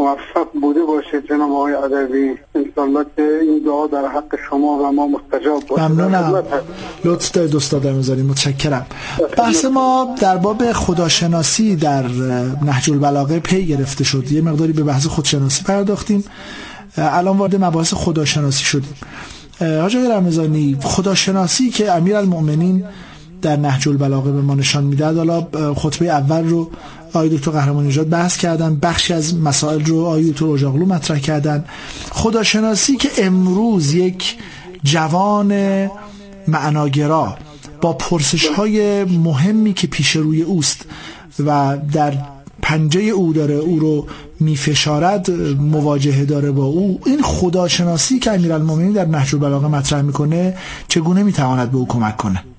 موفق بوده باشید جناب آقای عدوی. انشالله که این دعا در حق شما و ما مستجاب باشه. ممنونم، لطف دارید استاد رمضانی، متشکرم. بحث ما در باب خداشناسی در نهج البلاغه پی گرفته شد، یه مقداری به بحث خودشناسی پرداختیم، الان وارد مباحث خداشناسی شدیم. حاج آقای رمضانی، خداشناسی که امیرالمؤمنین در نهج البلاغه به ما نشان میداد، حالا خطبه اول رو آقای دکتر قهرمان نژاد بحث کردن، بخشی از مسائل رو آقای دکتر اجاقلو مطرح کردن. خداشناسی که امروز یک جوان معناگرا با پرسش‌های مهمی که پیش روی اوست و در پنجه او داره، او رو میفشارد، مواجهه داره با او، این خداشناسی که امیرالمومنین در نهج البلاغه مطرح میکنه چگونه میتواند به او کمک کنه؟